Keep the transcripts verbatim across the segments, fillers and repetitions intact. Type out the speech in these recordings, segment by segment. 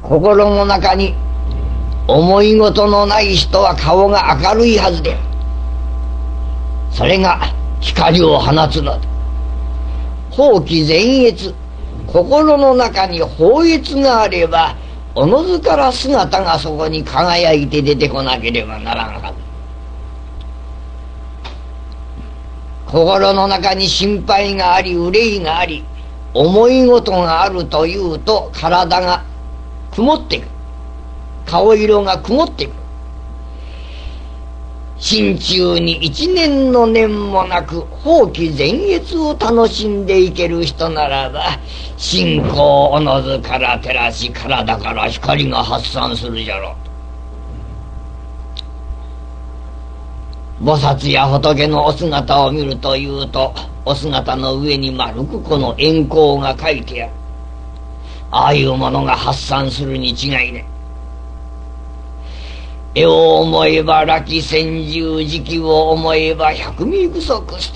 心の中に思い事のない人は顔が明るいはずで、それが光を放つのだ。法気善越、心の中に法悦があれば、おのずから姿がそこに輝いて出てこなければならなかった。心の中に心配があり、憂いがあり、思い事があるというと、体が曇ってくる。顔色が曇ってくる。心中に一年の念もなく法気善越を楽しんでいける人ならば、信仰おのずから照らし、体から光が発散するじゃろう。菩薩や仏のお姿を見るというと、お姿の上に丸くこの円光が書いてある。ああいうものが発散するに違いね。絵を思えば亡き先住時期を思えば百味不足した。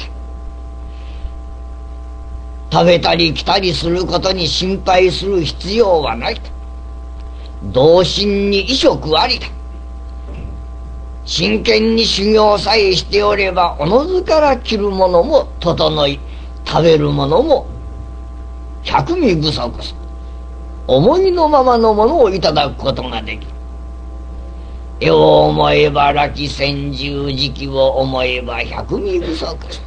食べたり来たりすることに心配する必要はないと。同心に衣食ありだ。真剣に修行さえしておれば、おのずから着るものも整い、食べるものも百味不足する。思いのままのものをいただくことができる。絵を思えば亡き先住時期を思えば百味不足する。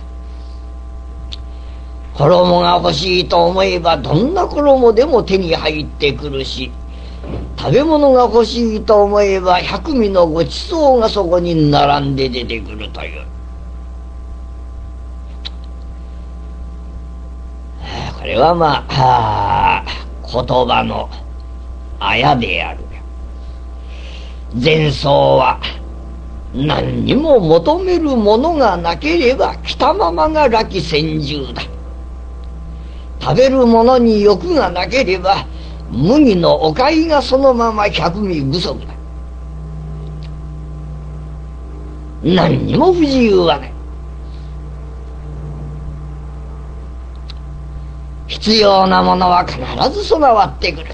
衣が欲しいと思えばどんな衣でも手に入ってくるし、食べ物が欲しいと思えば百味のごちそうがそこに並んで出てくるという。これはまあ、言葉のあやである。前奏は何にも求めるものがなければ来たままが亡き先住だ。食べるものに欲がなければ麦のおかいがそのまま百味不足だ。何にも不自由はない。必要なものは必ず備わってくる。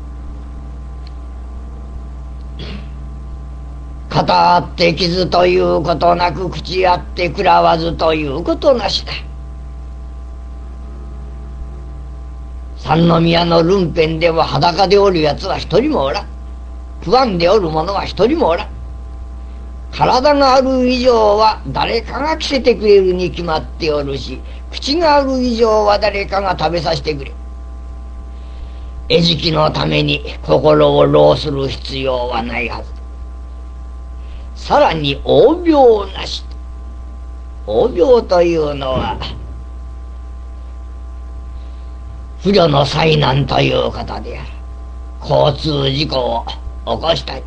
肩あって傷ということなく、口あって食らわずということなしだ。三宮のルンペンでは裸でおるやつは一人もおらん。不安でおる者は一人もおらん。体がある以上は誰かが着せてくれるに決まっておるし、口がある以上は誰かが食べさせてくれ。餌食のために心を労する必要はないはず。さらに応病なし。応病というのは不慮の災難ということである。交通事故を起こしたり、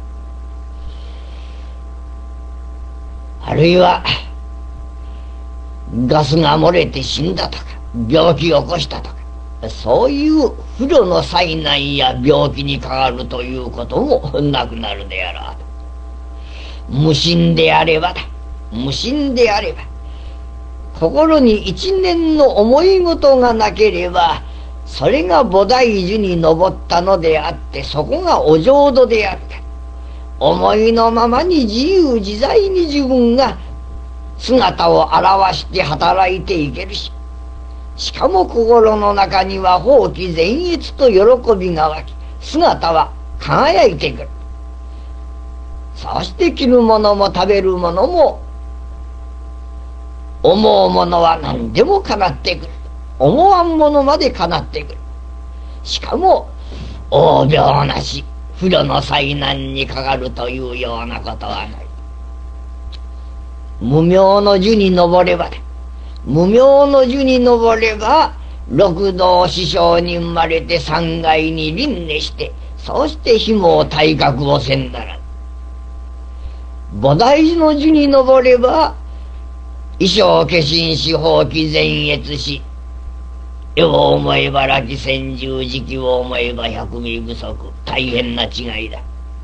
あるいはガスが漏れて死んだとか、病気を起こしたとか、そういう不慮の災難や病気にかかるということもなくなるであろう。無心であればだ。無心であれば、心に一念の思い事がなければ、それが菩提樹に登ったのであって、そこがお浄土であった。思いのままに自由自在に自分が姿を現して働いていけるし、しかも心の中には法気善越と喜びが湧き、姿は輝いてくる。そして着るものも食べるものも、思うものは何でも叶ってくる。思わんものまで叶ってくる。しかも応病なし、不慮の災難にかかるというようなことはない。無明の樹に登ればだ。無明の樹に登れば、六道師匠に生まれて三界に輪廻して、そうして紐を体格をせんだら、菩提樹の樹に登れば、衣装化身し法気善越し、絵を思えば亡き先住時期を思えば百味不足。大変な違いだ。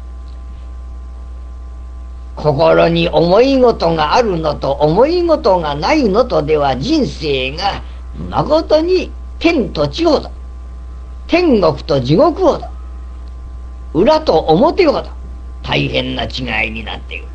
心に思い事があるのと思い事がないのとでは、人生がまことに天と地ほど、天国と地獄ほど裏と表ほど大変な違いになっている。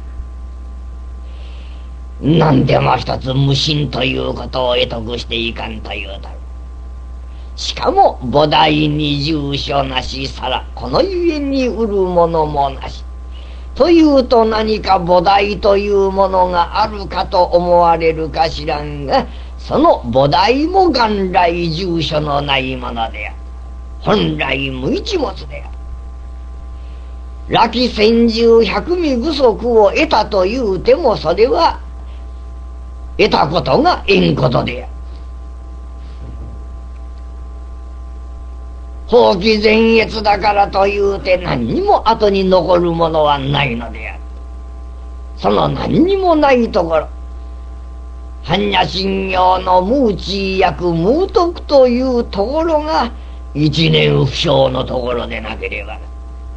何でも一つ無心ということを得得していかんというだろう。しかも菩提に住所なしさら、このゆえに売るものもなしというと、何か菩提というものがあるかと思われるか知らんが、その菩提も元来住所のないものである。本来無一物である。落き千住百味具足を得たというても、それは得たことが縁ことである。法規前越だからというて何にも後に残るものはないのである。その何にもないところ、般若心経の無知役無徳というところが一年不詳のところでなければな。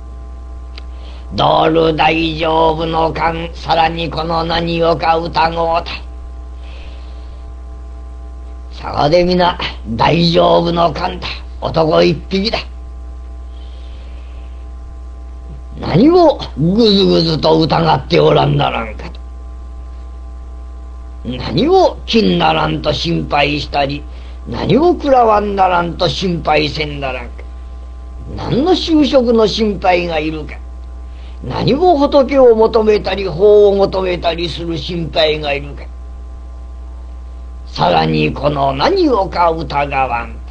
道路大丈夫の勘、さらにこの何をか疑おうた。そこで皆大丈夫の勘だ、男一匹だ。何をぐずぐずと疑っておらんならんかと。何を気ならんと心配したり、何を食らわんならんと心配せんならんか。何の就職の心配がいるか。何を仏を求めたり法を求めたりする心配がいるか。さらにこの何をか疑わん。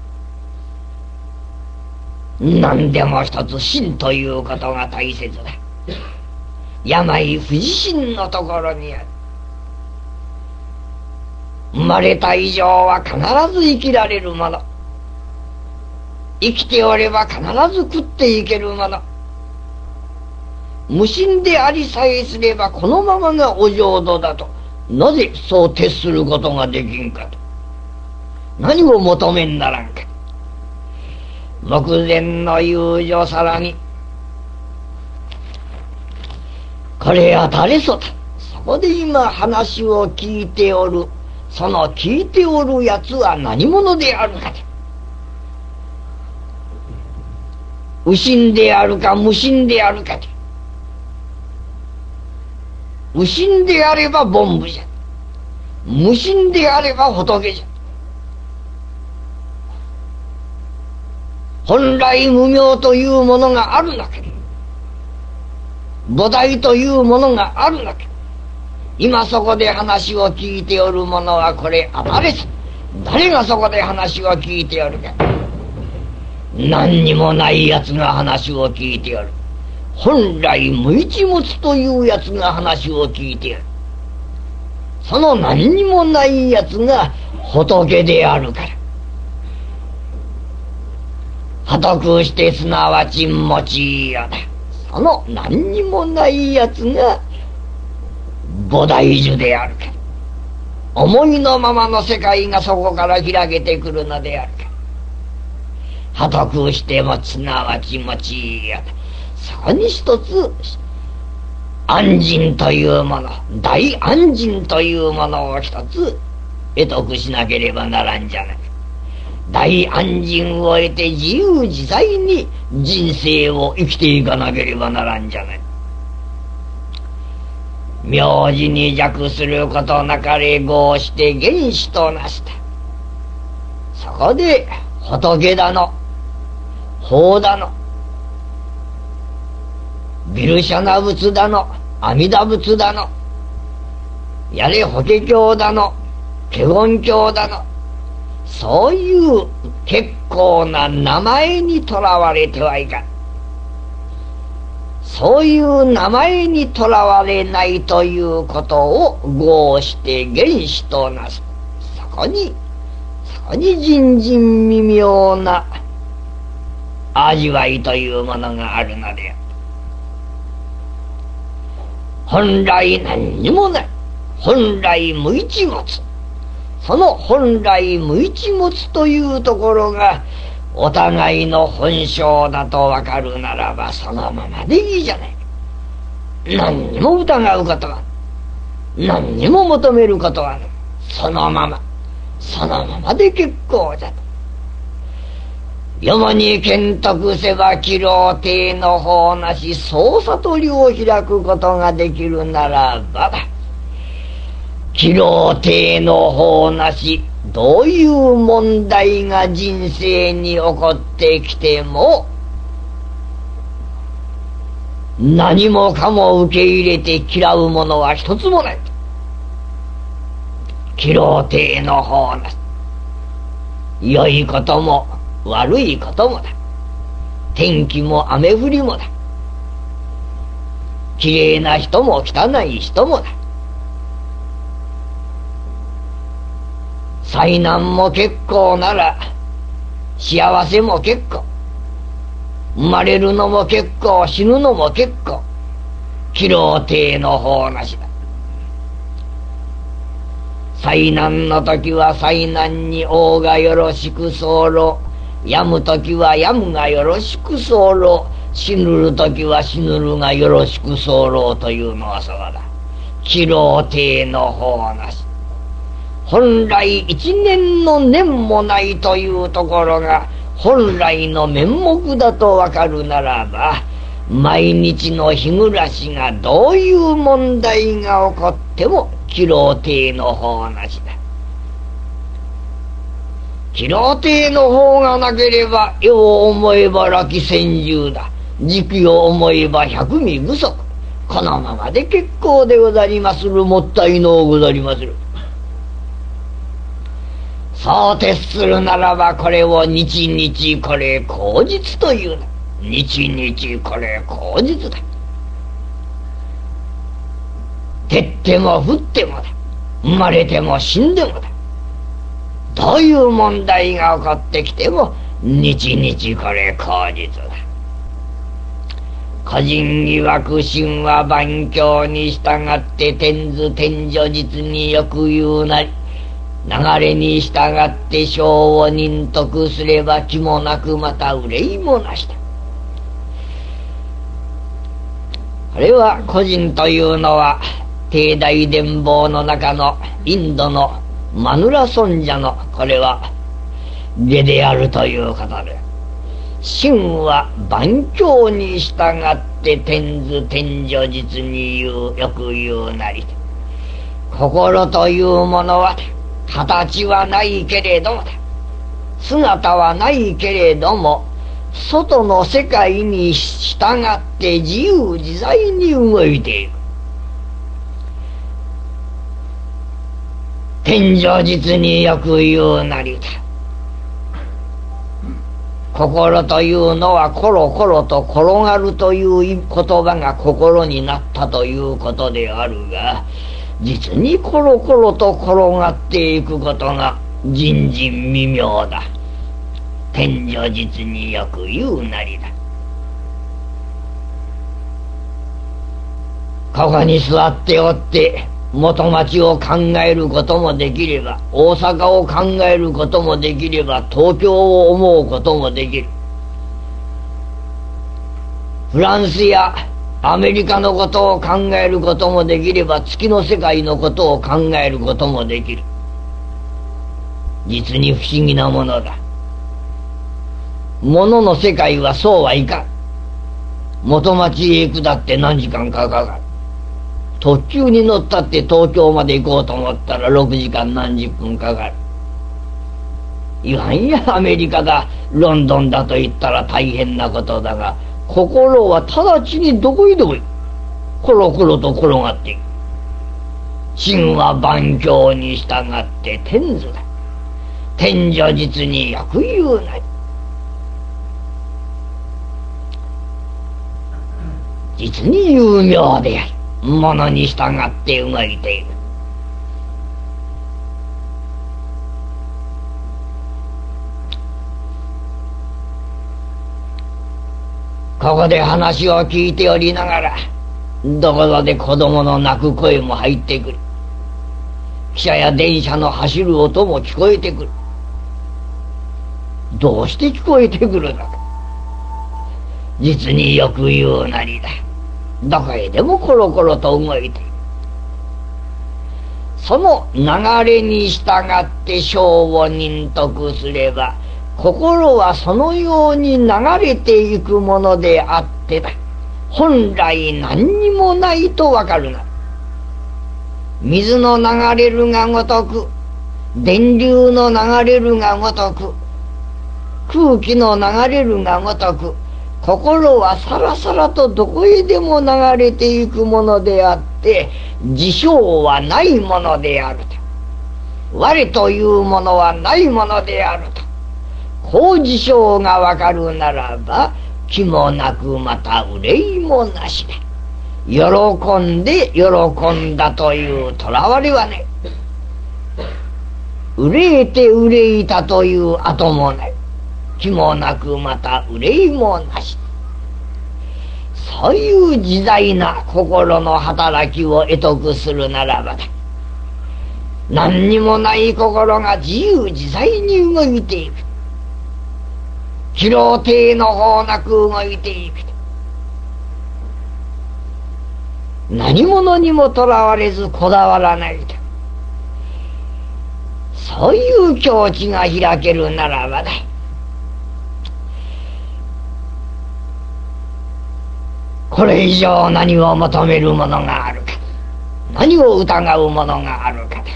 何でも一つ真ということが大切だ。病不自身のところにある。生まれた以上は必ず生きられるもの。生きておれば必ず食っていけるもの。無心でありさえすればこのままがお浄土だと、なぜそう徹することができんかと。何を求めんならんか。目前の友情、さらにこれは誰そだ。そこで今話を聞いておる、その聞いておるやつは何者であるかと。無心であるか無心であるかと。無心であれば凡夫じゃ、無心であれば仏じゃ。本来無明というものがあるなければ、菩提というものがあるなければ、今そこで話を聞いておる者はこれあ誰さ。誰がそこで話を聞いておるか。何にもないやつが話を聞いておる。本来無一物というやつが話を聞いておる。その何にもないやつが仏であるから。破徳してすなわち持ちよだ。その何にもないやつが菩提樹であるから。思いのままの世界がそこから開けてくるのであるから。破徳してもすなわち持ちよだ。そこに一つ安心というもの、大安心というものを一つ得得しなければならんじゃない。大安心を得て自由自在に人生を生きていかなければならんじゃない。名字に弱することなかれ合して原始となした。そこで仏だの法だのビルシャナ仏だの阿弥陀仏だのやれ法華経だの華厳経だの、そういう結構な名前にとらわれてはいかん。そういう名前にとらわれないということを合して原始となす。そこにそこに人人微妙な味わいというものがあるのである。本来何にもない、本来無一物。その本来無一物というところがお互いの本性だとわかるならば、そのままでいいじゃない。何にも疑うことは、何にも求めることはない。そのままそのままで結構だと。 よもに見徳せば吉郎亭の方なし総悟りを開くことができるならばだ。吉郎亭の方なしどういう問題が人生に起こってきても何もかも受け入れて嫌うものは一つもない。吉郎亭の方なし良いことも悪いこともだ。天気も雨降りもだ。きれいな人も汚い人もだ。災難も結構なら幸せも結構。生まれるのも結構、死ぬのも結構。吉郎亭の方なしだ。災難の時は災難に王がよろしく候。病む時は病むがよろしく候。死ぬる時は死ぬるがよろしく候というのはそうだ。吉郎亭の方なし。本来一年の年もないというところが本来の面目だとわかるならば、毎日の日暮らしがどういう問題が起こっても吉郎亭の方なしだ。吉郎亭の方がなければ世を思えば落き千獣だ。時期を思えば百味不足。このままで結構でござりまする。もったいのうござりまする。そう徹するならばこれを日々これ口実というな。日々これ口実だ。照っても降ってもだ。生まれても死んでもだ。どういう問題が起こってきても日々これ口実だ。個人曰く神話万教に従って天図天女実によく言うなり。流れに従って性を忍徳すれば気もなくまた憂いもなしだ。これは個人というのは帝大伝坊の中のインドのマヌラ尊者のこれは下であるということで、神は万教に従って天図天女実に言うよく言うなり。心というものは形はないけれどもだ。姿はないけれども外の世界に従って自由自在に動いていく。天上実によく言うなりだ。心というのはコロコロと転がるという言葉が心になったということであるが、実にコロコロと転がっていくことが人人微妙だ。天上実によく言うなりだ。ここに座っておって元町を考えることもできれば、大阪を考えることもできれば、東京を思うこともできる。フランスやアメリカのことを考えることもできれば、月の世界のことを考えることもできる。実に不思議なものだ。物の世界はそうはいかん。元町へ行くだって何時間かかかる。特急に乗ったって東京まで行こうと思ったらろくじかん何十分かかる。いわんやアメリカだロンドンだと言ったら大変なことだが、心は直ちにどこへでもコロコロと転がっていく。神は万教に従って天図だ。天上実によく言うなり。実に有名である。ものに従って動いている。ここで話を聞いておりながら、どこぞで子供の泣く声も入ってくる。汽車や電車の走る音も聞こえてくる。どうして聞こえてくるのか。実によく言うなりだ。どこへでもコロコロと動いている。その流れに従って性を忍徳すれば心はそのように流れていくものであってだ。本来何にもないとわかるな。水の流れるがごとく、電流の流れるがごとく、空気の流れるがごとく、心はさらさらとどこへでも流れていくものであって、事象はないものであると。我というものはないものであると。こう事象がわかるならば、気もなくまた憂いもなしだ。喜んで喜んだというとらわれはね、憂えて憂いたという後もない。気もなくまた憂いもなし。そういう自在な心の働きを得得するならばだ。何にもない心が自由自在に動いていく。気量定の方なく動いていく。何者にもとらわれずこだわらないと。そういう境地が開けるならばだ。これ以上何を求めるものがあるか、何を疑うものがあるかだ。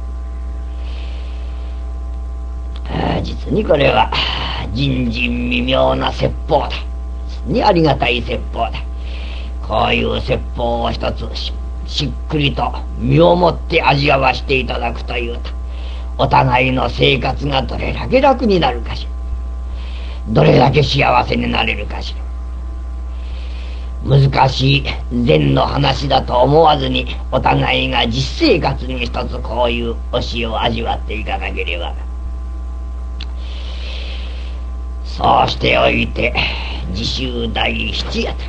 あ、実にこれは人人未妙な説法だ。実にありがたい説法だ。こういう説法を一つ し, しっくりと身をもって味わわしていただくというと、お互いの生活がどれだけ楽になるかしら、どれだけ幸せになれるかしら。難しい禅の話だと思わずに、お互いが実生活に一つこういう教えを味わっていかなければ。そうしておいて自宗第七やと。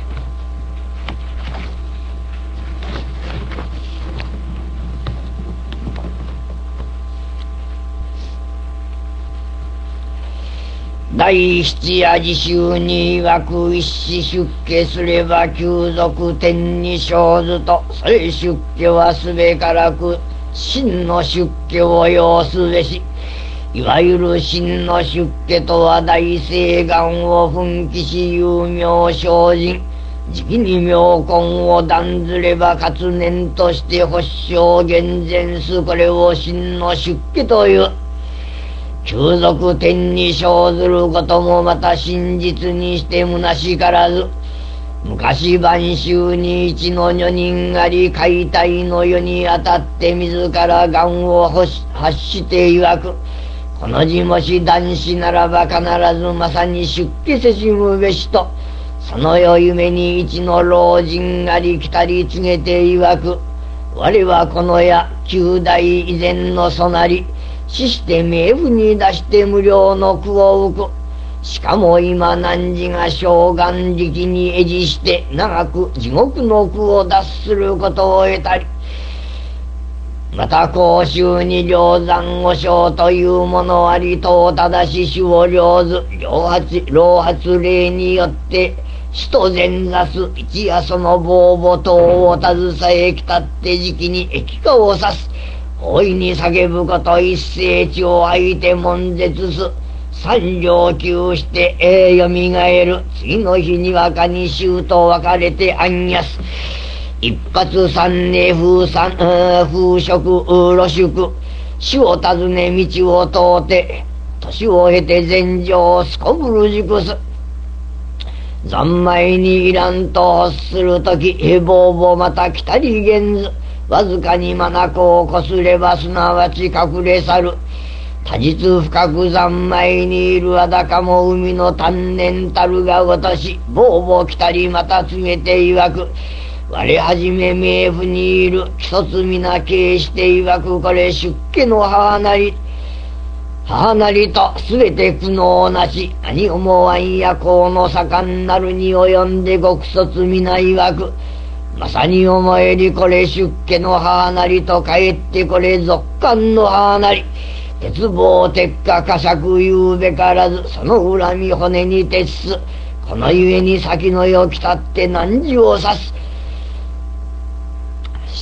第七夜自宗に曰く、一子出家すれば旧俗天に生ずと、それ出家はすべからく真の出家を要すべし。いわゆる真の出家とは、大誓願を奮起し有名精進、じきに妙根を断ずれば活念として発祥厳然す。これを真の出家という。旧俗天に生ずることもまた真実にして虚しからず、昔晩秋に一の女人あり、解体の世にあたって自ら願を発して曰く、この字もし男子ならば必ずまさに出家せしむべしと、その世夢に一の老人あり来たり告げて曰く、我はこの夜九代以前のそなり、死して冥府に出して無料の苦を受く。しかも今汝が生願力に餌持して長く地獄の苦を脱することを得たり、また公衆に霊山和尚というものありとを正し主を領ず、老発老発令によって死と前座す一夜その棒母等を携えきたって時期に疫火を指す。大いに叫ぶこと一世地を相手悶絶す。三上級してえよみがえる。次の日にわかに衆と分かれて暗夜す。一発三年風三風食露宿。死を訪ね道を通って、年を経て前場すこぶる熟す。三昧にいらんと欲するとき、へぼうぼまた来たりげんず。わずかに眼をこすればすなわち隠れ去る。多日深く三昧にいるあだかも海の丹念たるがごとし、ぼうぼ来たりまた告げて曰く、我はじめ冥府にいる木卒皆敬して曰く、これ出家の母なり母なりとすべて苦悩なし、何思わん夜行の盛んなるに及んで極卒皆曰く、まさに思えりこれ出家の母なりと帰ってこれ俗感の母なり、鉄棒鉄火呵責言うべからず、その恨み骨に徹す。このゆえに先の世来たって汝を指す。し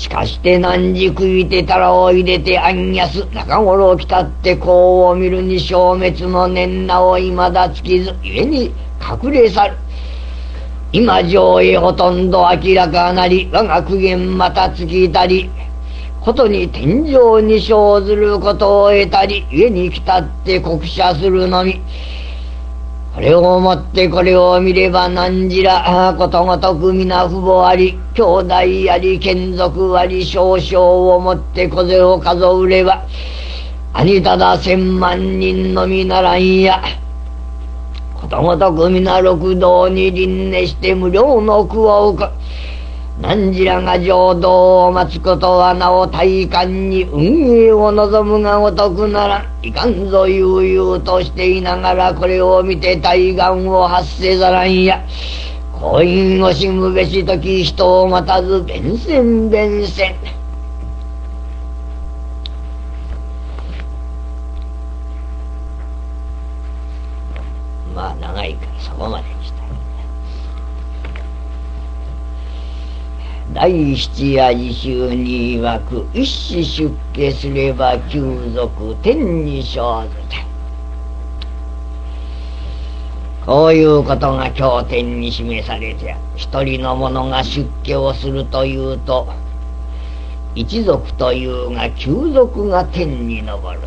かして何時食いてたらを入れてあんやす中頃来たってこうを見るに消滅の念なをいまだ尽きず故に隠れ去る今上へほとんど明らかなり我が苦言また尽きたりことに天上に生ずることを得たり故に来たって国社するのみこれをもってこれを見れば何じらことごとく皆父母あり兄弟あり眷属あり少々をもって小勢を数うれば兄ただ千万人のみならんやことごとく皆六道に輪廻して無料の苦を受く何じらが浄土を待つことはなお大観に運営を望むがごとくならんいかんぞ悠々としていながらこれを見て大願を発せざらんや婚姻をしむべし時人を待たず弁せ弁せまあ長いからそこまでにしたい第七夜自習に曰く一子出家すれば旧族天に生ずてこういうことが経典に示されてある一人の者が出家をするというと一族というが旧族が天に昇ると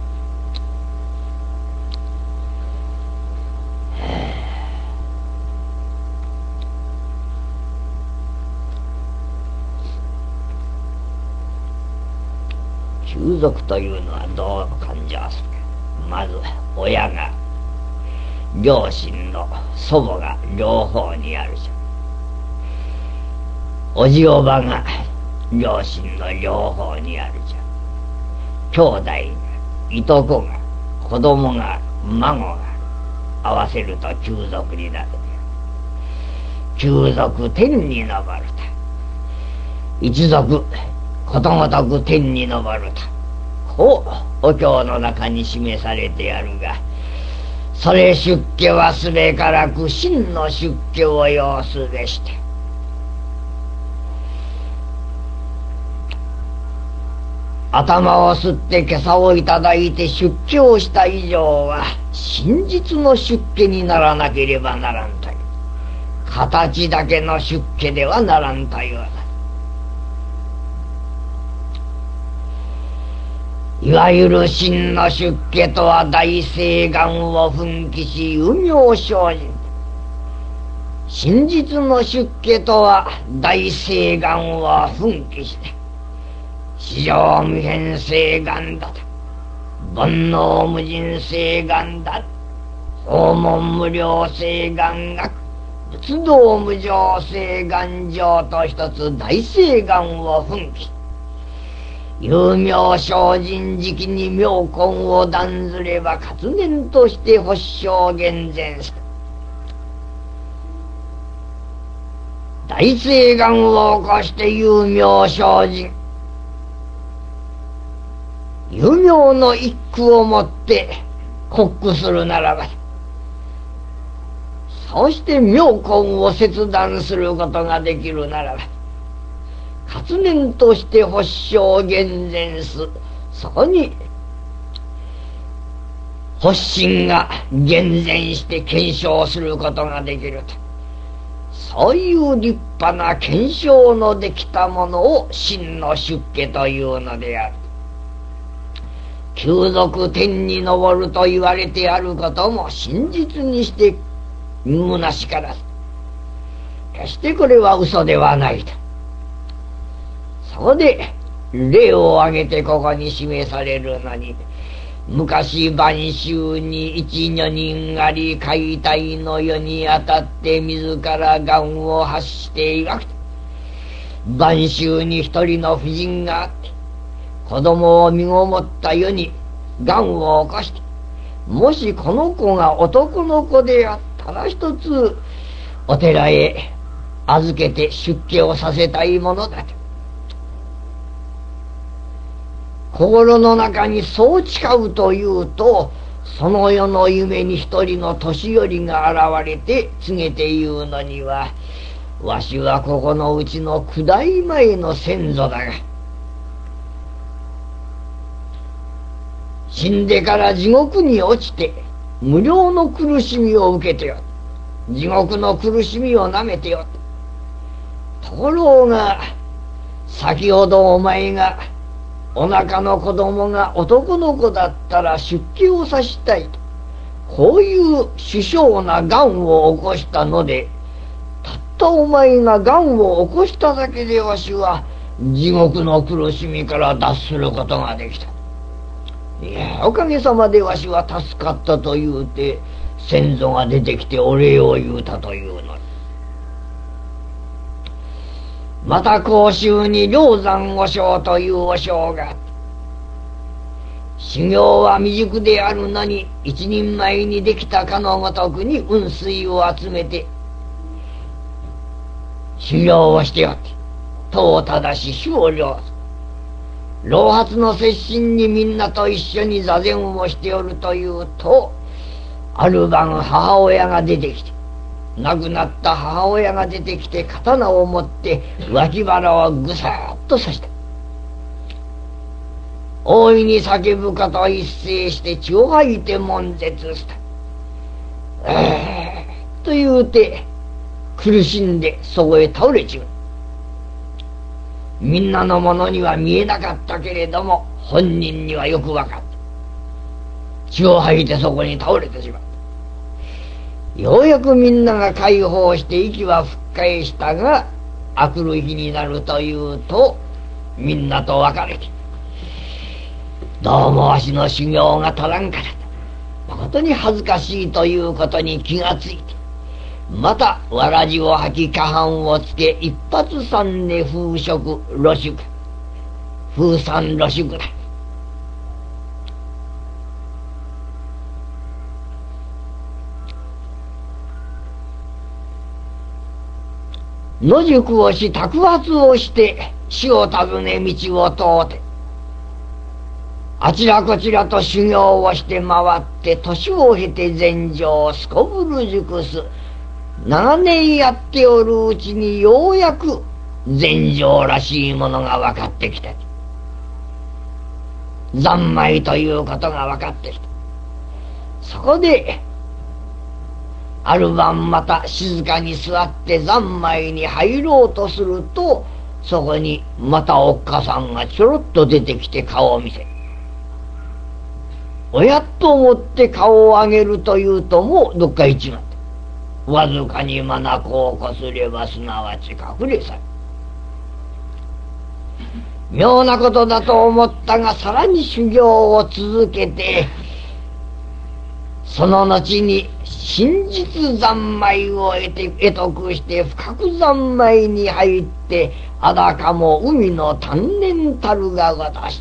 旧族というのはどう感情するかまず親が両親の祖母が両方にあるじゃおじおばが両親の両方にあるじゃ兄弟がいとこが子供が孫が合わせると旧族になる旧族天に昇ると一族ことごとく天に昇るとこうお経の中に示されてあるがそれ出家はすべからく真の出家を要すべして頭を吸って袈裟をいただいて出家をした以上は真実の出家にならなければならんという形だけの出家ではならんといういわゆる真の出家とは大誓願を奮起し有名精進真実の出家とは大誓願を奮起して至上無変誓願だと煩悩無尽誓願だ訪問無料誓願学仏道無常誓願上と一つ大誓願を奮起有名精進時期に妙根を断ずれば活念として発祥厳然した大誓願を起こして有名精進有名の一句をもって告句するならばそして妙根を切断することができるならば活念として発祥厳然すそこに発心が厳然して検証することができるとそういう立派な検証のできたものを真の出家というのである旧族天に昇ると言われてあることも真実にして虚しからず決してこれは嘘ではないとそこで例を挙げてここに示されるのに昔晩秋に一女人あり解体の世にあたって自ら願を発していわく晩秋に一人の婦人があって子供を身ごもった世に願を起こしてもしこの子が男の子であったら一つお寺へ預けて出家をさせたいものだと心の中にそう誓うというとその世の夢に一人の年寄りが現れて告げて言うのにはわしはここのうちの九代前の先祖だが、死んでから地獄に落ちて無料の苦しみを受けてよ、地獄の苦しみをなめてよ。ところが先ほどお前がお腹の子供が男の子だったら出家をさしたいと、こういう殊勝な癌を起こしたので、たったお前が癌を起こしただけでわしは地獄の苦しみから脱することができた。いや、おかげさまでわしは助かったと言うて先祖が出てきてお礼を言うたというの。また甲州に梁山和尚という和尚があって、修行は未熟であるのに一人前にできたかのごとくに雲水を集めて修行をしておって、戸を正し主を領す。老髪の接心にみんなと一緒に座禅をしておるというと、ある晩母親が出てきて、亡くなった母親が出てきて刀を持って脇腹をぐさっと刺した。大いに叫ぶかと一斉して血を吐いて悶絶した。えー、と言うて苦しんでそこへ倒れちまう。みんなの者には見えなかったけれども本人にはよく分かった。血を吐いてそこに倒れてしまう。ようやくみんなが解放して息は復活したが、明くる日になるというとみんなと別れて、どうもわしの修行が足らんからだ、誠に恥ずかしいということに気がついて、またわらじを吐き下半をつけ一発三で風食露宿風三露宿だ。野宿をし托鉢をして死を尋ね道を通って、あちらこちらと修行をして回って年を経て禅定すこぶる熟す。長年やっておるうちにようやく禅定らしいものが分かってきた。三昧ということが分かってきた。そこである晩また静かに座って三昧に入ろうとすると、そこにまたおっかさんがちょろっと出てきて顔を見せ、おやっと思って顔を上げるというともうどっか行っちまった。わずかに眼をこすればすなわち隠れ去る。妙なことだと思ったが、さらに修行を続けて、その後に真実三昧を得て得得して深く三昧に入って、あだかも海の丹念たるがごとした。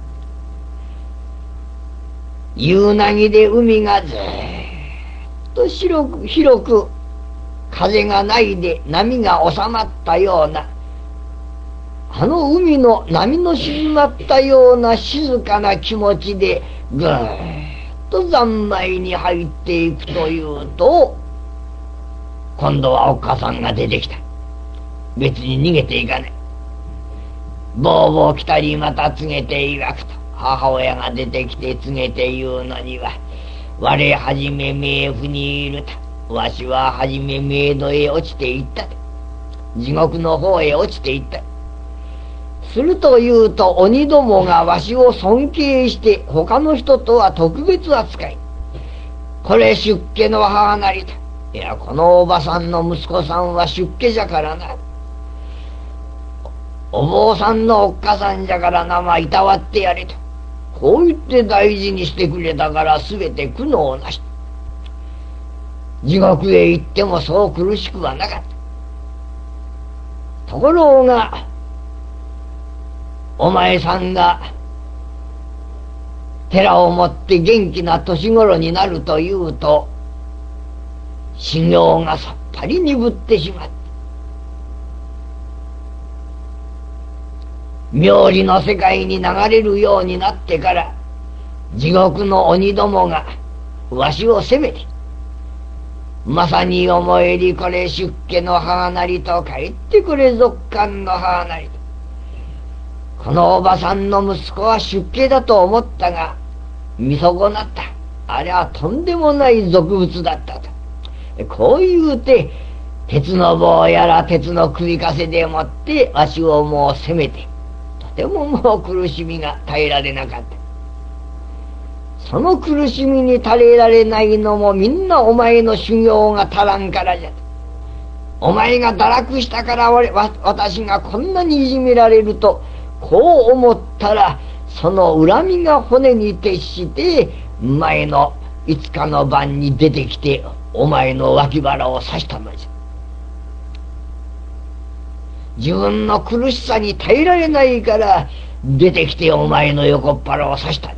夕凪で海がずーっと白く広く、風がないで波が収まったような、あの海の波の静まったような静かな気持ちでぐーっと三昧に入っていくというと、今度はおっかさんが出てきた。別に逃げていかない。ぼうぼう来たりまた告げていわくと、母親が出てきて告げて言うのには、我はじめ冥府にいると、わしははじめ冥土へ落ちていったと、地獄の方へ落ちていった。するというと鬼どもがわしを尊敬して他の人とは特別扱い。これ出家の母なりと。いや、このおばさんの息子さんは出家じゃからな。お坊さんのおっかさんじゃからな、まあいたわってやれと。こう言って大事にしてくれたからすべて苦悩なし。地獄へ行ってもそう苦しくはなかった。ところがお前さんが寺を持って元気な年頃になるというと、修行がさっぱり鈍ってしまった。妙理の世界に流れるようになってから、地獄の鬼どもがわしを責めて、 まさに思えりこれ出家の母なりと帰ってくれ俗官の母なり。このおばさんの息子は出家だと思ったが見損なった。あれはとんでもない俗物だったと。こう言うて鉄の棒やら鉄の首かせでもってわしをもう責めて、とてももう苦しみが耐えられなかった。その苦しみに耐えられないのもみんなお前の修行が足らんからじゃと。お前が堕落したから俺わ私がこんなにいじめられるとこう思ったら、その恨みが骨に徹して前のいつかの晩に出てきてお前の脇腹を刺したのじゃ。自分の苦しさに耐えられないから出てきてお前の横っ腹を刺した。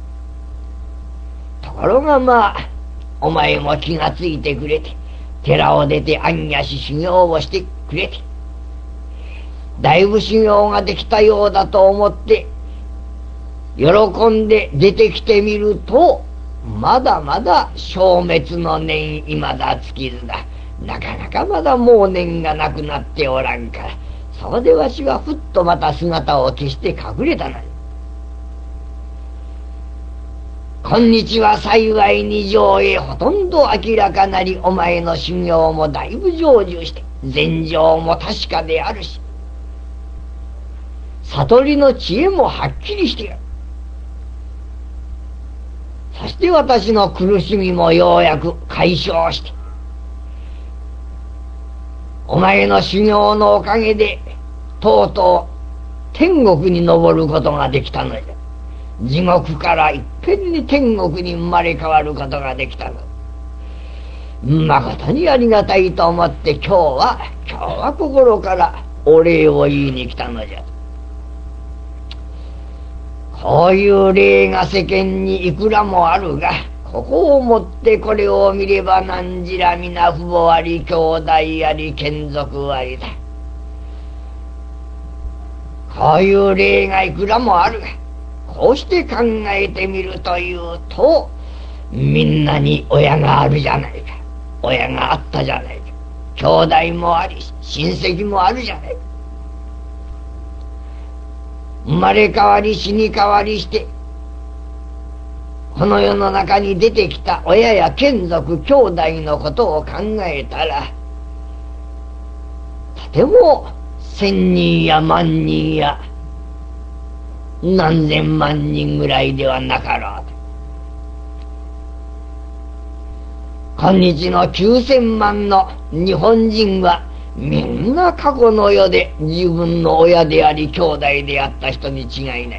ところがまあお前も気がついてくれて寺を出て暗夜し修行をしてくれて、だいぶ修行ができたようだと思って喜んで出てきてみると、まだまだ消滅の念いまだ尽きずだ。なかなかまだもう念がなくなっておらんから、そこでわしはふっとまた姿を消して隠れたのに。今日は幸いに上へほとんど明らかなり、お前の修行もだいぶ成就して禅情も確かであるし、悟りの知恵もはっきりしている。そして私の苦しみもようやく解消して、お前の修行のおかげでとうとう天国に昇ることができたのじゃ。地獄からいっぺんに天国に生まれ変わることができたの。まことにありがたいと思って今日は今日は心からお礼を言いに来たのじゃ。こういう礼が世間にいくらもあるが、ここをもってこれを見れば何じら皆父母あり兄弟あり眷属ありだ。こういう礼がいくらもあるが、こうして考えてみるというと、みんなに親があるじゃないか、親があったじゃないか、兄弟もあり親戚もあるじゃないか。生まれ変わり死に変わりしてこの世の中に出てきた親や眷属兄弟のことを考えたら、とても千人や万人や何千万人ぐらいではなかろうと。今日のきゅうせんまんの日本人はみんな過去の世で自分の親であり兄弟であった人に違いない。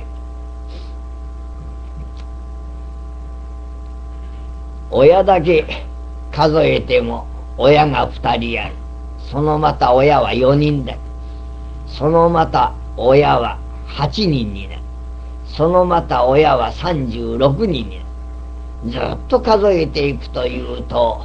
親だけ数えても親が二人ある。そのまた親は四人だ。そのまた親は八人になる。そのまた親は三十六人になる。ずっと数えていくというと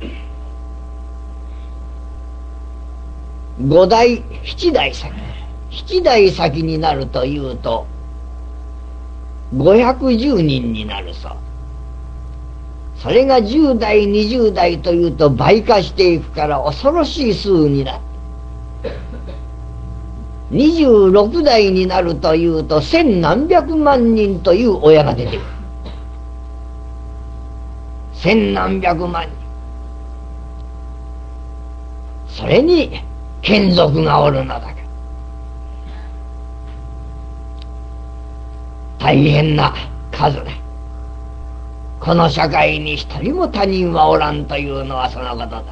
五代七代先七代先になるというとごひゃくじゅうにんになるそう。それがじゅう代にじゅう代というと倍化していくから恐ろしい数になる。にじゅうろく代になるというと千何百万人という親が出てくる。千何百万人。それに眷属がおるのだから大変な数だ。この社会に一人も他人はおらんというのはそのことだ。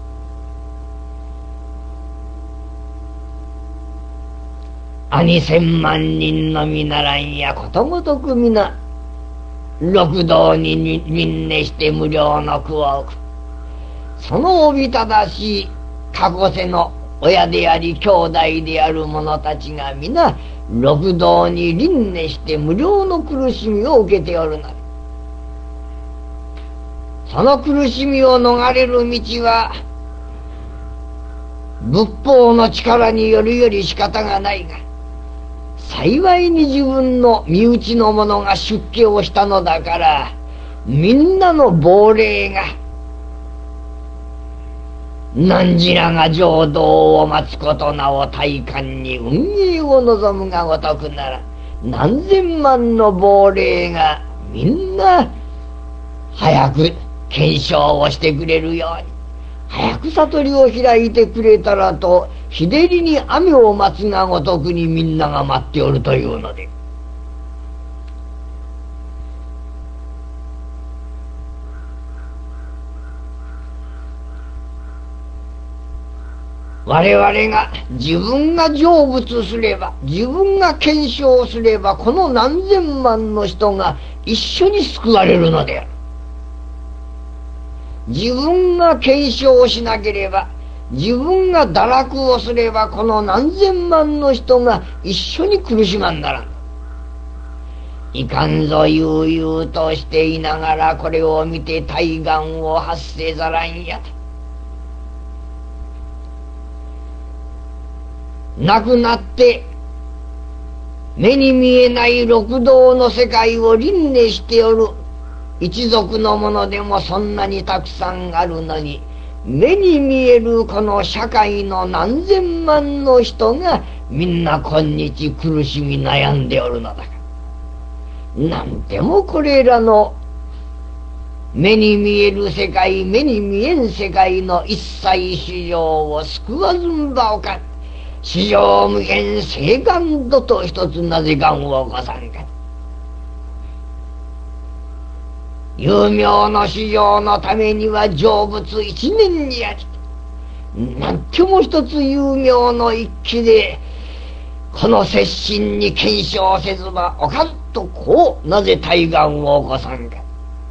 兄千万人の見習いやことごとく皆六道に輪廻して無料の苦を受く。そのおびただしい過去世の親であり兄弟である者たちが皆六道に輪廻して無料の苦しみを受けておるのだ。その苦しみを逃れる道は仏法の力によるより仕方がないが、幸いに自分の身内の者が出家をしたのだから、みんなの亡霊が何らが浄土を待つことなお大観に運営を望むがごとくなら、何千万の亡霊がみんな早く検証をしてくれるように、早く悟りを開いてくれたらと日照りに雨を待つがごとくにみんなが待っておるというので、我々が自分が成仏すれば、自分が検証すれば、この何千万の人が一緒に救われるのである。自分が検証しなければ、自分が堕落をすれば、この何千万の人が一緒に苦しまんならん。いかんぞ悠々としていながら、これを見て大願を発せざらんやと。亡くなって目に見えない六道の世界を輪廻しておる一族のものでもそんなにたくさんあるのに、目に見えるこの社会の何千万の人がみんな今日苦しみ悩んでおるのだから、なんでもこれらの目に見える世界、目に見えん世界の一切市場を救わずんばおかん。市場無限聖願度と一つなぜ願を起こさんか。有名の市場のためには成仏一年にあり、なんても一つ有名の一気でこの接心に検証せずばおかんと、こうなぜ大願を起こさんか。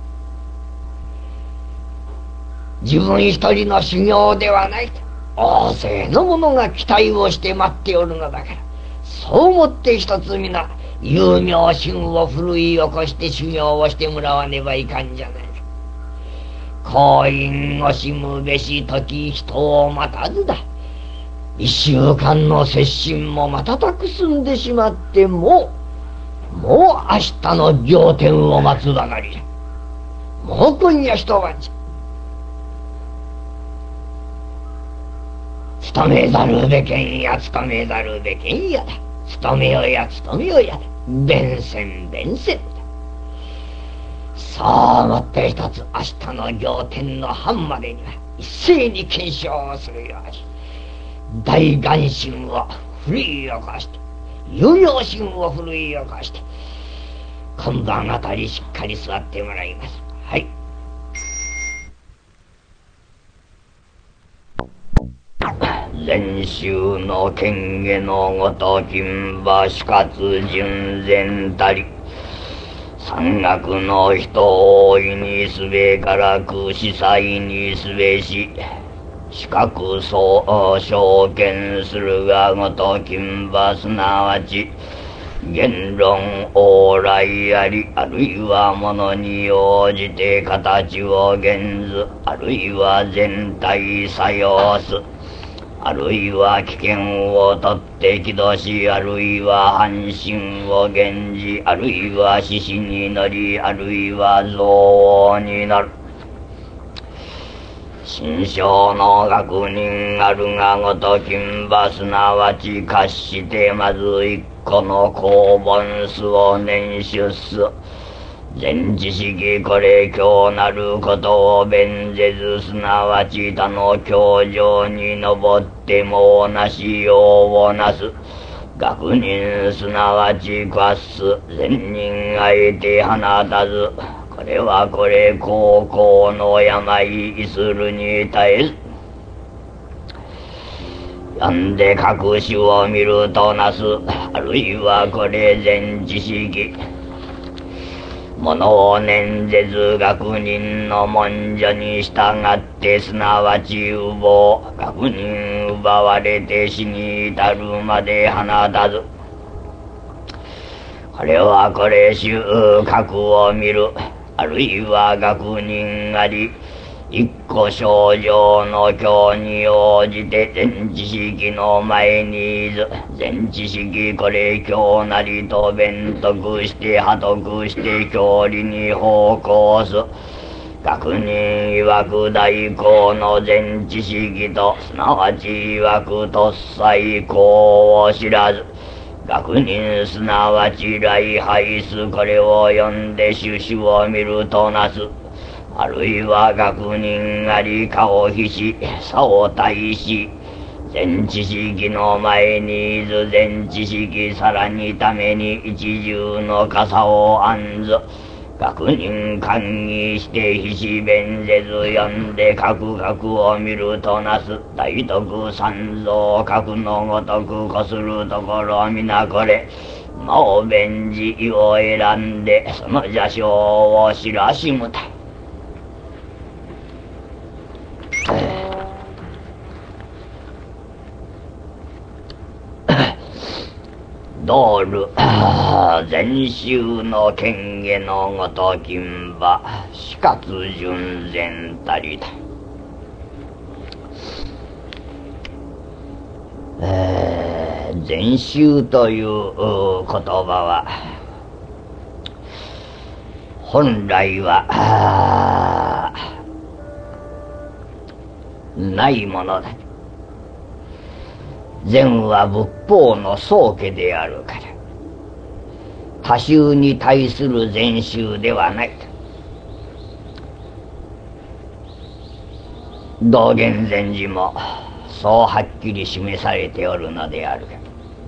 自分一人の修行ではないと、大勢の者が期待をして待っておるのだから、そう思って一つ皆有名心を奮い起こして修行をしてもらわねばいかんじゃないか。婚姻をしむべし時人を待たずだ。一週間の接心も瞬く済んでしまって、もうもう明日の上天を待つばかりだ。もう今夜一晩じゃ。勤めざるべけんや、勤めざるべけんやだ。勤めよや、勤めよやだ。弁銭弁銭だ。そう思って一つ明日の上天の半までには一斉に検証をするように、大願心を奮い起こして、有名心を奮い起こして、今晩あたりしっかり座ってもらいます。はい。禅宗の権下のごと金馬死活純然たり、山岳の人大いにすべからく司祭にすべし、資格総証券するがごと金馬、すなわち言論往来あり、あるいはものに応じて形を現ず、あるいは全体作用す、あるいは危険をとって気取し、あるいは半身を減じ、あるいは獅子に乗り、あるいは象王になる。心象の学人あるがごと金馬、すなわち貸してまず一個の公文数を捻出す。全知識これ今日なることを弁ぜず、すなわち他の教場に登ってもなしようをなす。学人すなわち過す善人あえて放たず、これはこれ高校の病いするに耐えず、読んで隠しを見るとなす。あるいはこれ全知識物を念ぜず学人の文書に従って、すなわち無謀学人奪われて死に至るまで放たず、これはこれ収穫を見る。あるいは学人あり一個症状の教に応じて全知識の前にいず、全知識これ教なりと弁得して破徳して教理に奉公す。 学人曰く大公の全知識とすなわち曰く突細公を知らず学人すなわち礼拝すこれを読んで種々を見るとなすあるいは学人ありかを比し差を対し全知識の前に図全知識さらにために一重の傘を案ず学人歓喜して非し弁せず読んでかくかくを見るとなす大徳三蔵格のごとくこするところ皆これ魔を弁じを選んでその邪性を知らしむたい。道ル禅宗の権下のごときんば死活純然たりだ。えー、禅宗という言葉は本来はないものだ。禅は仏法の宗家であるから他宗に対する禅宗ではないと道元禅師もそうはっきり示されておるのであるが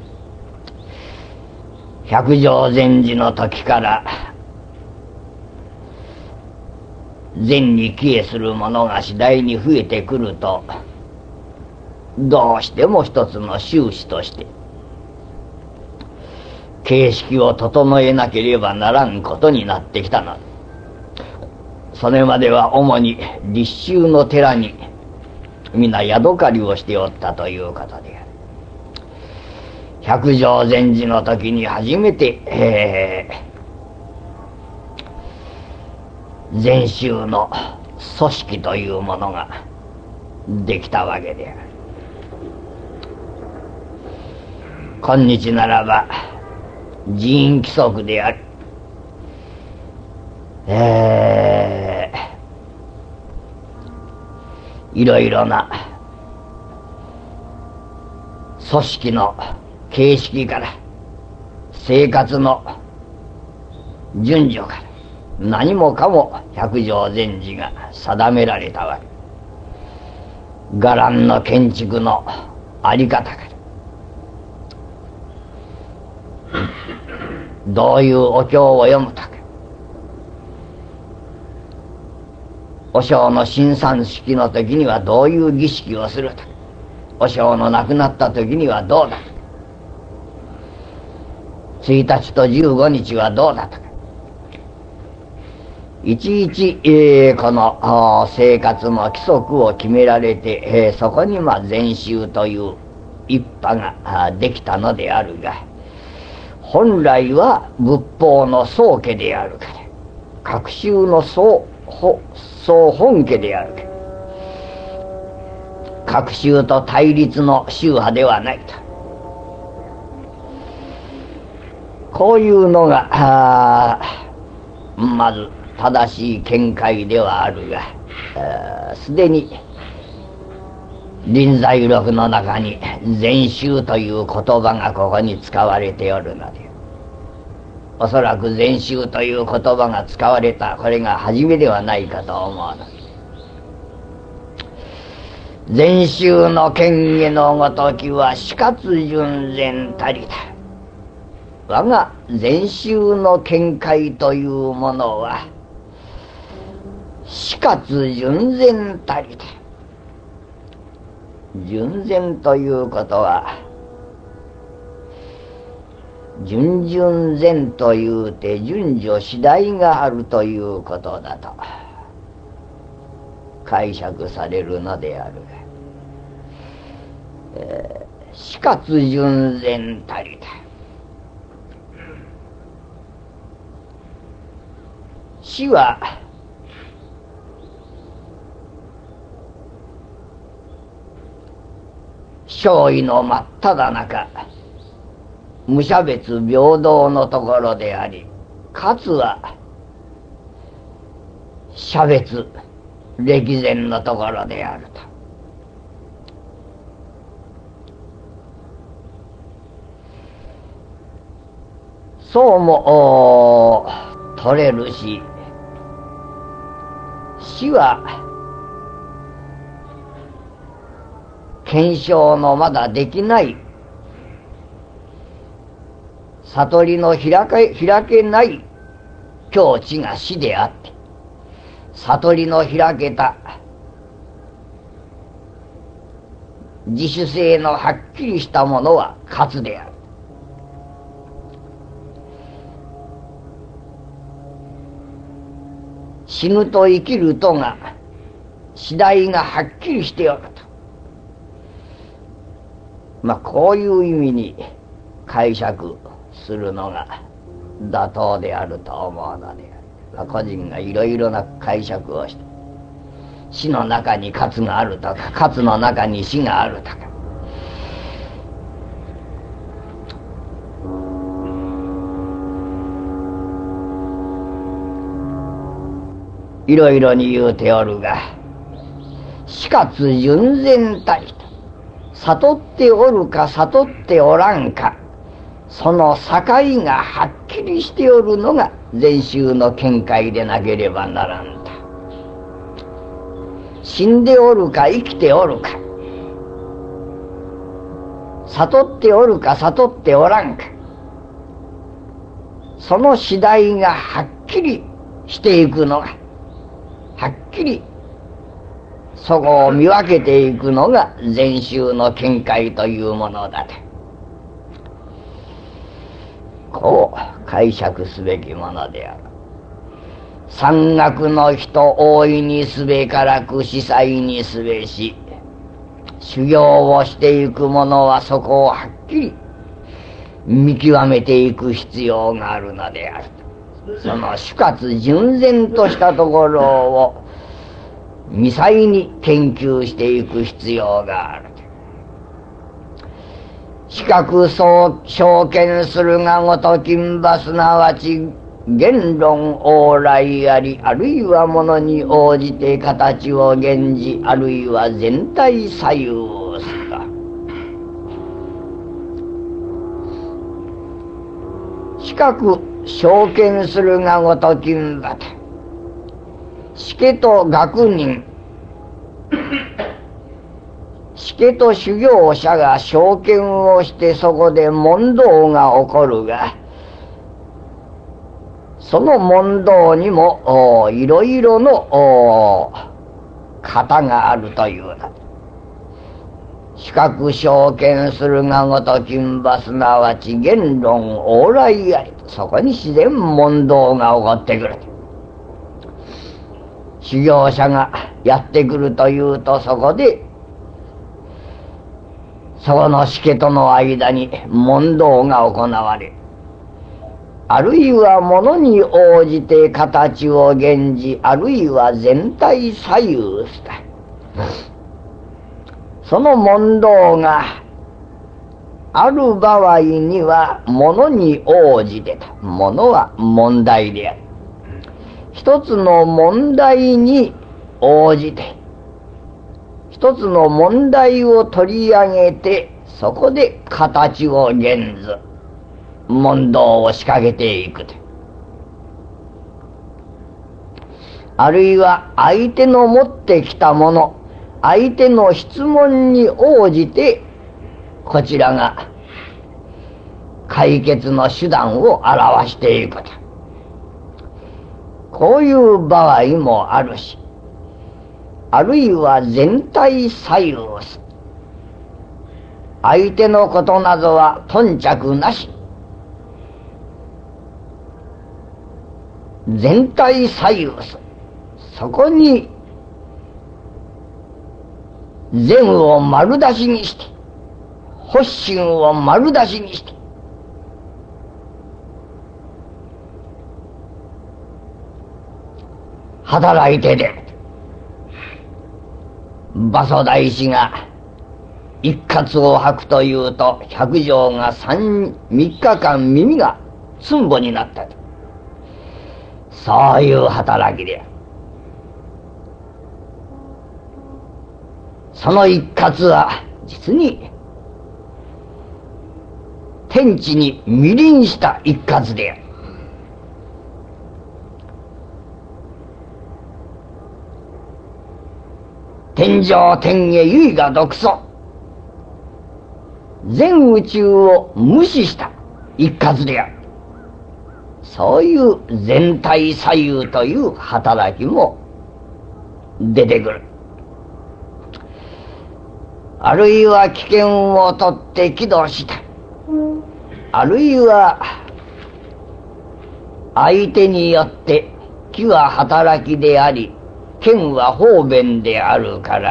百丈禅師の時から禅に帰依する者が次第に増えてくるとどうしても一つの宗旨として形式を整えなければならんことになってきたの。それまでは主に立宗の寺に皆宿刈りをしておったということである。百丈禅師の時に初めて、えー、禅宗の組織というものができたわけである。今日ならば寺院規則である、えー、いろいろな組織の形式から生活の順序から何もかも百丈禅師が定められたわけ。伽藍の建築のあり方からどういうお経を読むとか和尚の新参式の時にはどういう儀式をするとか和尚の亡くなった時にはどうだとかついたちとじゅうごにちはどうだとかいちいち、えー、この生活の規則を決められて、えー、そこにまあ禅宗という一派ができたのであるが本来は仏法の宗家であるから各宗の総総本家であるから各宗と対立の宗派ではないとこういうのがまず正しい見解ではあるがすでに臨済録の中に禅宗という言葉がここに使われておるのでおそらく禅宗という言葉が使われたこれが初めではないかと思うのです。禅宗の権下のごときは死活純然たりだ。我が禅宗の見解というものは死活純然たりだ。純然ということは純々善というて順序次第があるということだと解釈されるのであるが、えー、死活純然たりだ。死は生意の真っ只中無差別平等のところでありかつは差別歴然のところであると。そうも取れるし、死は検証のまだできない悟りの開け、開けない境地が死であって、悟りの開けた自主性のはっきりしたものは勝である。死ぬと生きるとが次第がはっきりしておると、まあこういう意味に解釈するのが妥当であると思うのである。まあ、個人がいろいろな解釈をして、死の中に勝があるとか、勝の中に死があるとか、いろいろに言うておるが、死活純然たりと、悟っておるか悟っておらんか、その境がはっきりしておるのが禅宗の見解でなければならんと。死んでおるか生きておるか、悟っておるか悟っておらんか、その次第がはっきりしていくのが、はっきりそこを見分けていくのが禅宗の見解というものだと、こう解釈すべきものである。山岳の人大いにすべからく司祭にすべし、修行をしていく者はそこをはっきり見極めていく必要があるのである。その主活純然としたところを微細に研究していく必要がある。視覚そう証見するがごときんばすなわち言論往来あり、あるいはものに応じて形を現じ、あるいは全体左右をするか。視覚証見するがごときんばと、師家と学人、師家と修行者が証見をしてそこで問答が起こるが、その問答にもいろいろの型があるというのだ。視覚証見するがごときんばすなわち言論往来あり、そこに自然問答が起こってくる。修行者がやってくるというと、そこでそこの師家との間に問答が行われ、あるいはものに応じて形を現じ、あるいは全体左右した。その問答がある場合にはものに応じてた。ものは問題である。一つの問題に応じて、一つの問題を取り上げて、そこで形を現ず、問答を仕掛けていくと。あるいは相手の持ってきたもの、相手の質問に応じて、こちらが解決の手段を表していくと。こういう場合もあるし、あるいは全体左右する。相手のことなどは頓着なし、全体左右する。そこに善を丸出しにして、発心を丸出しにして、働いてで、馬祖大師が一括を吐くというと、百丈が三三日間耳がつんぼになったと。そういう働きである。 その一括は実に天地に未臨した一括である。天上天下唯我独尊、全宇宙を無視した一括である。そういう全体左右という働きも出てくる。あるいは危険をとって起動した、あるいは相手によって気は働きであり剣は方便であるから、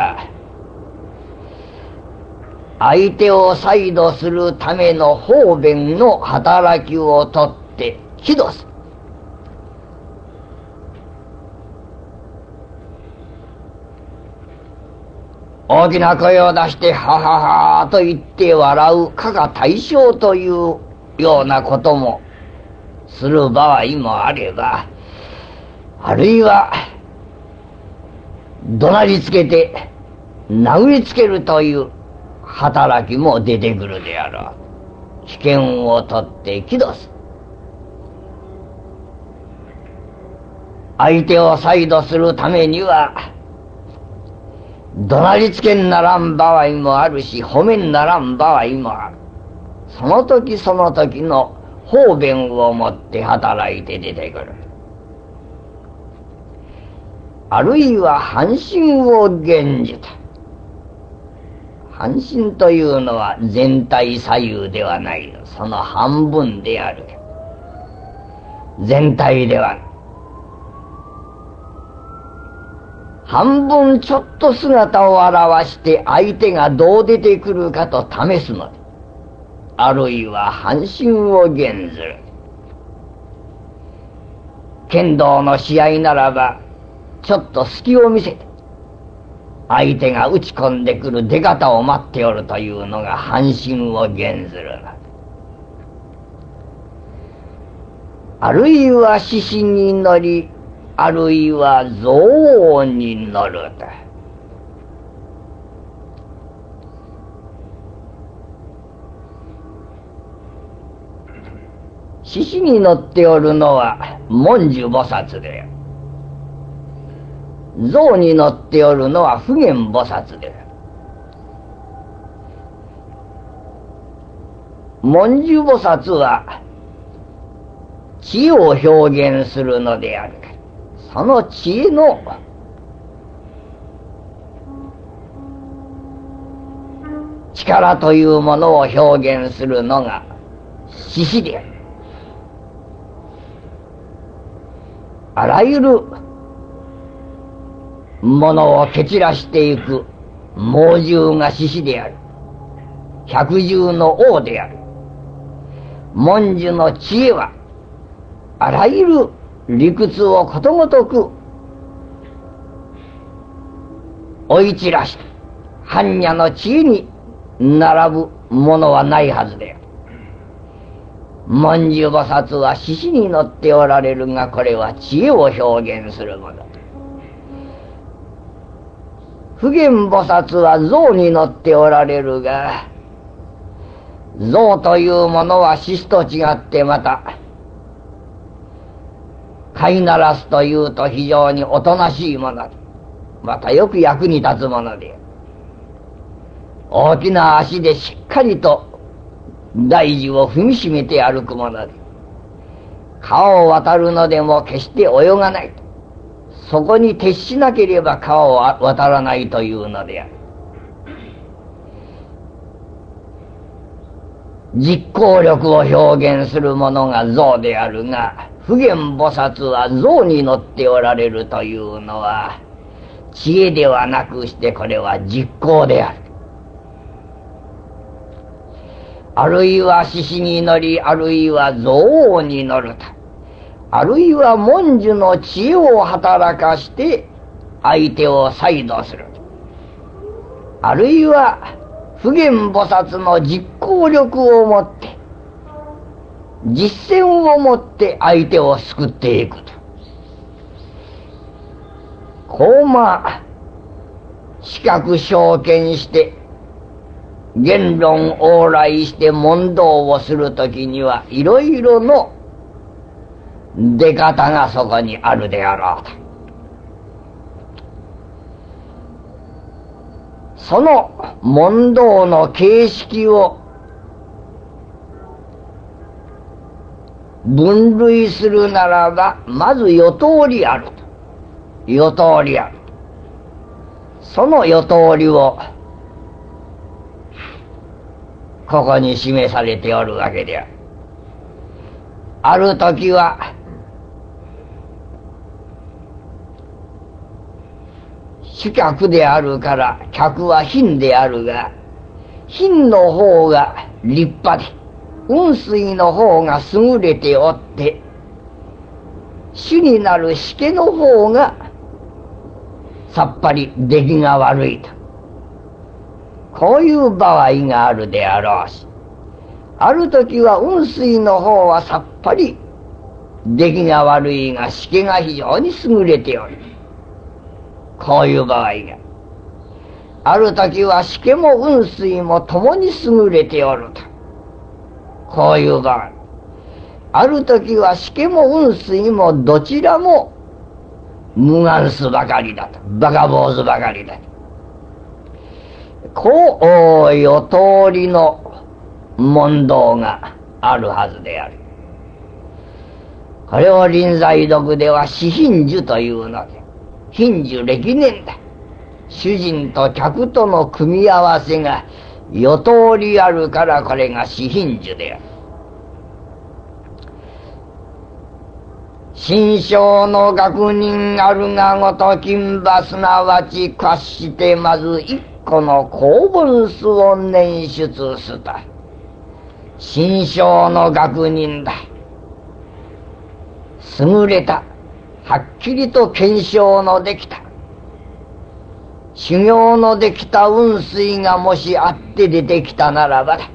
相手を再度するための方便の働きをとって起動する。大きな声を出してはははと言って笑うかが対象というようなこともする場合もあれば、あるいは怒鳴りつけて殴りつけるという働きも出てくるであろう。危険をとって起動する。相手を再度するためには怒鳴りつけんならん場合もあるし、褒めんならん場合もある。その時その時の方便をもって働いて出てくる。あるいは半身を現じた。半身というのは全体左右ではないの。その半分である。全体ではない。半分ちょっと姿を現して相手がどう出てくるかと試すので、あるいは半身を現ずる。剣道の試合ならばちょっと隙を見せて相手が打ち込んでくる出方を待っておるというのが半身を現ずるの。あるいは獅子に乗り、あるいは象に乗ると。獅子に乗っておるのは文殊菩薩である。象に乗っておるのは普賢菩薩である。文殊菩薩は知恵を表現するのであるから、その知恵の力というものを表現するのが獅子である。あらゆるものを蹴散らしていく猛獣が獅子である。百獣の王である。文殊の知恵はあらゆる理屈をことごとく追い散らして、般若の知恵に並ぶものはないはずである。文殊菩薩は獅子に乗っておられるが、これは知恵を表現するもの。普賢菩薩は象に乗っておられるが、象というものは獅子と違ってまた飼いならすというと非常におとなしいもので、またよく役に立つもので、大きな足でしっかりと大地を踏みしめて歩くもので、川を渡るのでも決して泳がない。そこに徹しなければ川を渡らないというのである。実行力を表現するものが象であるが、普賢菩薩は象に乗っておられるというのは知恵ではなくして、これは実行である。あるいは獅子に乗り、あるいは象に乗ると、あるいは文殊の知恵を働かして相手を再度する、あるいは普賢菩薩の実行力をもって実践をもって相手を救っていくと、こうまあ資格証券して言論往来して問答をするときにはいろいろの出方がそこにあるであろうと。その問答の形式を分類するならばまずよ通りあると。よ通りある。そのよ通りをここに示されておるわけである。ある時は主客であるから客は品であるが、品の方が立派で雲水の方が優れておって、主になるしけの方がさっぱり出来が悪いと、こういう場合があるであろうし、ある時は雲水の方はさっぱり出来が悪いがしけが非常に優れておる、こういう場合がある時はしけも雲水も共に優れておると、こういう場合ある時はしけも雲水もどちらも無眼すばかりだと、バカ坊主ばかりだと、こうよ通りの問答があるはずである。これを臨済読では四品樹というので、品樹歴年だ。主人と客との組み合わせがよ通りあるからこれが四品樹である。心象の学人あるがごと金馬すなわち括してまず一個の公文数を捻出すと。心象の学人だ。優れた、はっきりと検証のできた、修行のできた雲水がもしあって出てきたならばだ。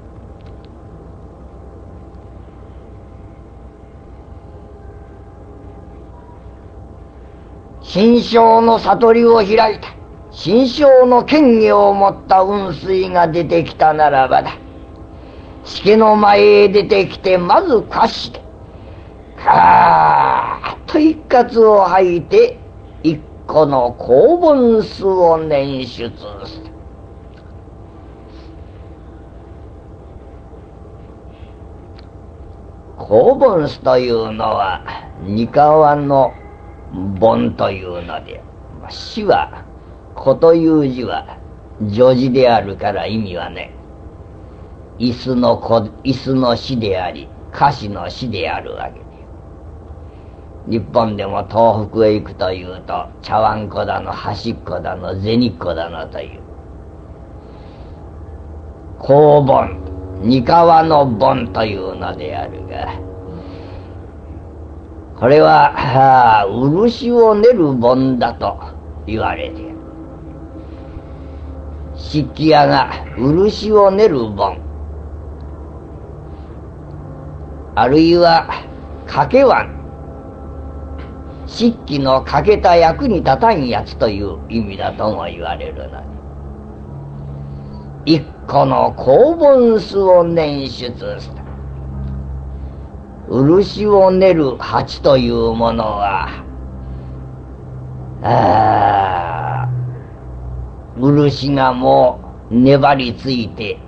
心象の悟りを開いた、心象の権威を持った雲水が出てきたならばだ。しけの前へ出てきてまずかしてカーッと一括を吐いて一個の公文数を捻出する。公文数というのは二河の盆というので、死は子という字は助字であるから意味はね、椅子の子、椅子の死であり菓子の死であるわけで、日本でも東北へ行くというと茶碗子だの端っこだの銭っ子だのという公盆、二河の盆というのであるが、これは、はあ、漆を練る盆だと言われている。漆器屋が漆を練る盆、あるいは掛け碗、漆器のかけた役に立たんやつという意味だとも言われるのに、一個の公文数を捻出した。漆を練る鉢というものは、あ漆がもう粘りついて、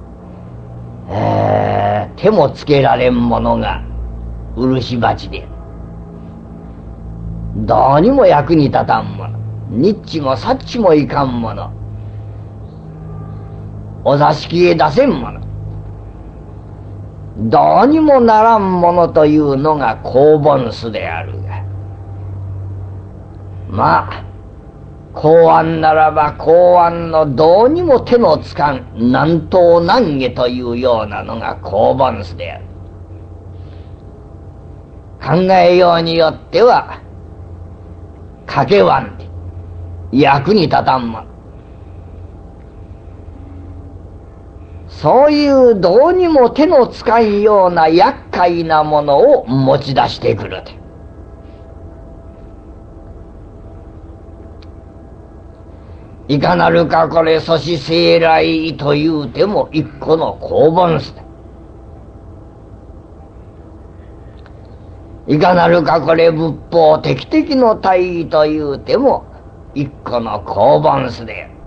えー、手もつけられんものが漆鉢で、どうにも役に立たんもの、にっちもさっちもいかんもの、お座敷へ出せんもの、どうにもならんものというのが公文数であるが、まあ公安ならば公安のどうにも手のつかん南東南下というようなのが公文数である。考えようによっては掛け碗で役に立たんもの、そういうどうにも手のつかんような厄介なものを持ち出してくると。 いかなるかこれ阻止生来というても一個の公文書だ。いかなるかこれ仏法敵々の大義というても一個の公文書である。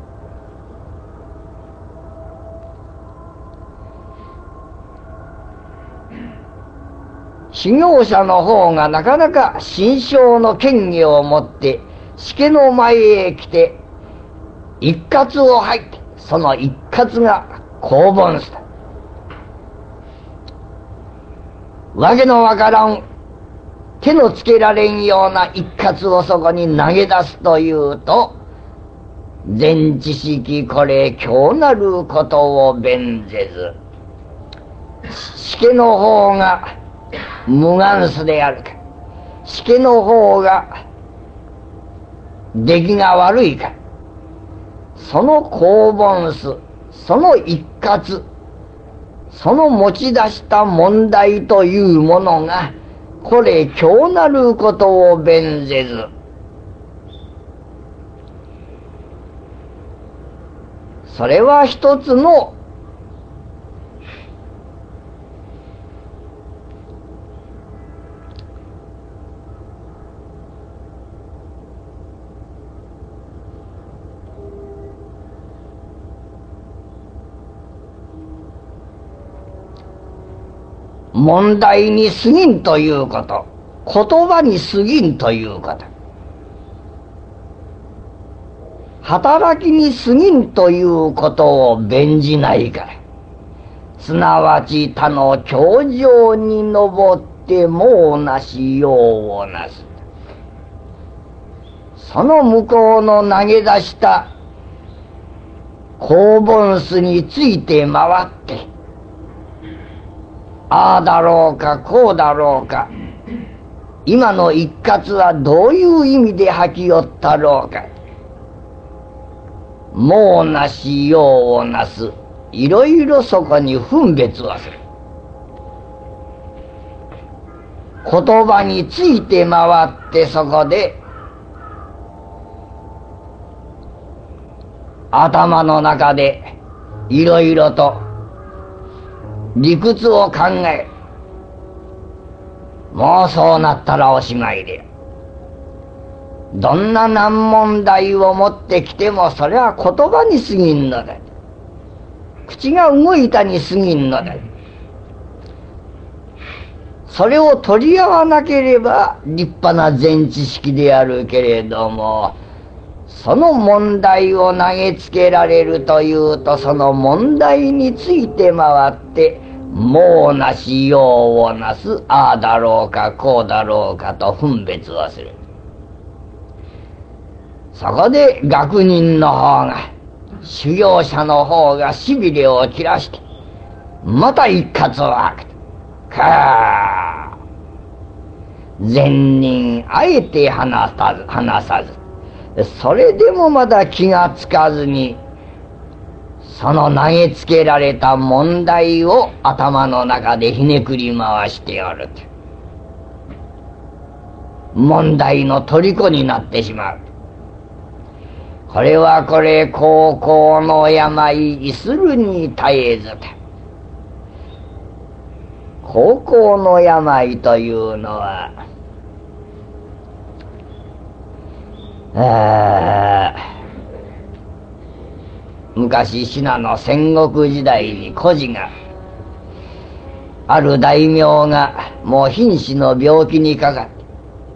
修行者の方がなかなか心象の権威を持って死家の前へ来て一括を吐いて、その一括が公文書だ。わけのわからん手のつけられんような一括をそこに投げ出すというと、全知識これ今日なることを弁ぜず、死家の方が無眼素であるか、死家の方が出来が悪いか、その公文書、その一括、その持ち出した問題というものがこれ今日なることを弁ぜず、それは一つの問題に過ぎんということ、言葉に過ぎんということ、働きに過ぎんということを弁じないから、すなわち他の頂上に登ってもうなしようをなす。その向こうの投げ出した公文書について回って、ああだろうかこうだろうか、今の一括はどういう意味で吐きよったろうか、もうなしようをなす、いろいろそこに分別をする。言葉について回ってそこで頭の中でいろいろと理屈を考え、もうそうなったらおしまいで、どんな難問題を持ってきてもそれは言葉に過ぎんのだ、口が動いたに過ぎんのだ。それを取り合わなければ立派な全知識であるけれども、その問題を投げつけられるというと、その問題について回ってもうなしようをなす、ああだろうかこうだろうかと分別をする。そこで学人の方が、修行者の方がしびれを切らしてまた一括を吐く。かー、善人あえて話さず話さず、それでもまだ気がつかずにその投げつけられた問題を頭の中でひねくり回しておる。問題の虜になってしまう。これはこれ高校の病いするに絶えずだ。高校の病というのは、あ昔信濃戦国時代に孤児が、ある大名がもう瀕死の病気にかかって、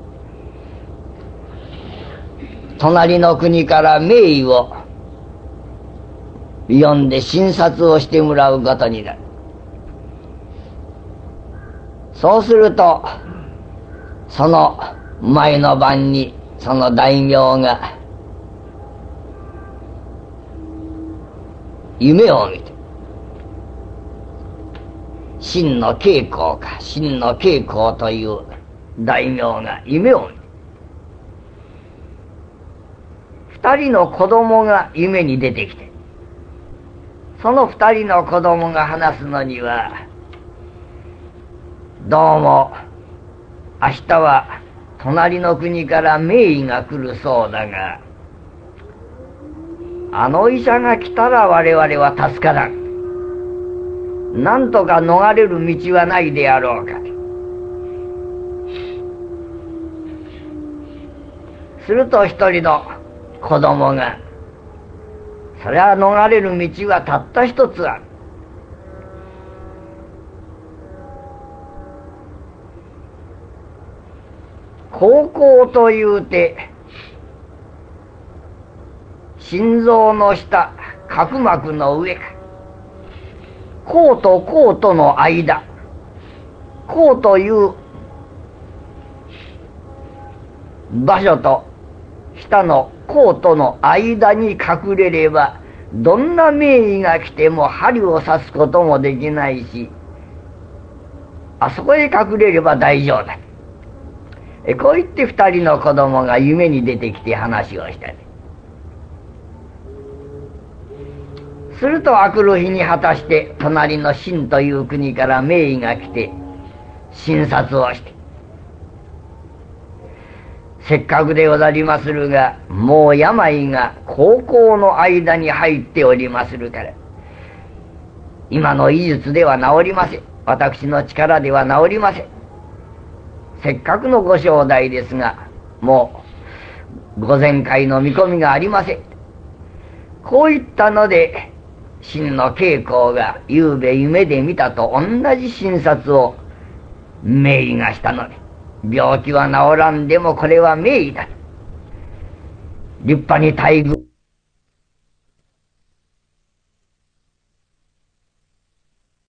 隣の国から名医を呼んで診察をしてもらうことになる。そうするとその前の晩にその大名が夢を見て、真の慶光か真の慶光という大名が夢を見て、二人の子供が夢に出てきて、その二人の子供が話すのには、どうも明日は隣の国から名医が来るそうだが、 あの医者が来たら我々は助からん。なんとか逃れる道はないであろうか。すると一人の子供が、それは逃れる道はたった一つある。高校というて、心臓の下、角膜の上か、甲と甲との間、甲という場所と下の甲との間に隠れれば、どんな名医が来ても針を刺すこともできないし、あそこへ隠れれば大丈夫だ。えこう言って二人の子供が夢に出てきて話をしたね。すると明くる日に果たして隣の秦という国から名医が来て診察をして、せっかくでござりまするが、もう病が高校の間に入っておりまするから、今の医術では治りません。私の力では治りません。せっかくのご正代ですが、もう御前会の見込みがありません。こう言ったので、秦の稽古がゆうべ夢で見たと同じ診察を名医がしたので、病気は治らんでもこれは名医だと立派に待遇